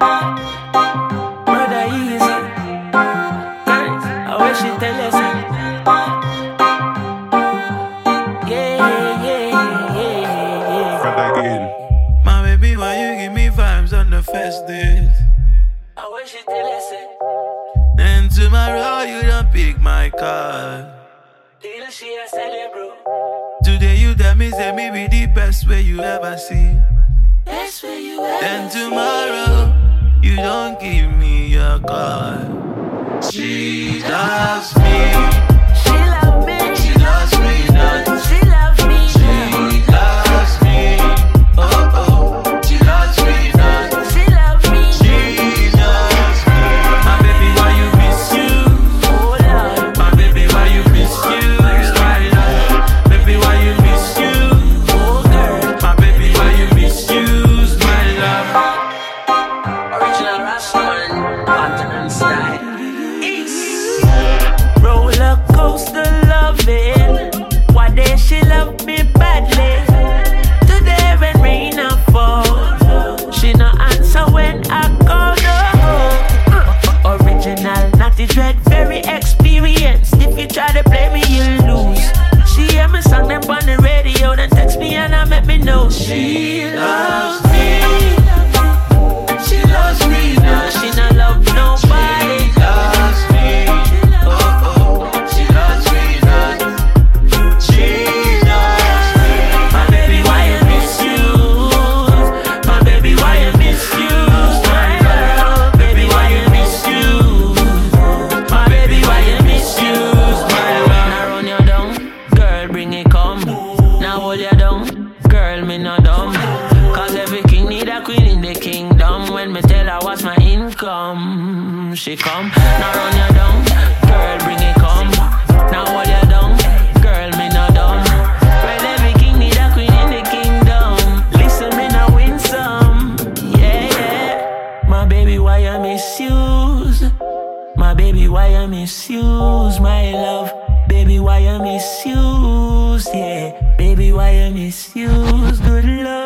Brother easy, I wish you tell us. My baby, why you give me vibes on the first date? I wish you tell us. Then tomorrow you don't pick my call. Little she a sell it, bro. Today you tell me say me be the best way you ever see. Best way you ever Then tomorrow you don't give me a call. She loves me. She love me. She loves me not. She love me. She loves me. Oh oh. She loves me not. She love me. She loves me. My baby, why you misuse? Oh Lord. My baby, why you misuse? My love. Baby, why you misuse? Oh girl. My baby, why you misuse? My love. Original Rastaman, Continent style. Roller coaster loving. One day she loved me badly. Today when rain a fall, she no answer when I call her. Original, naughty dread, very experienced. If you try to play me, you lose. She hear me song them on the radio, then text me and I make me know she loves me. She loves me now. She not love nobody. Loves me. Oh oh. She loves me now. She loves me. My baby, why you misuse? My baby, why you misuse? My love, baby, why you misuse? My baby, why you misuse? My love. Now run you down, girl, bring it come. Now hold you down, girl, me no dumb. Cause every king need a queen in the kingdom. When me tell her what's my income, she come. Now run you down, girl, bring it come. Now hold you down, girl, me no dumb. Well, every king need a queen in the kingdom. Listen, me now win some. Yeah, yeah. My baby, why you misuse? My baby, why you misuse? My love, baby, why you misuse? Yeah, baby, why you misuse? Good love.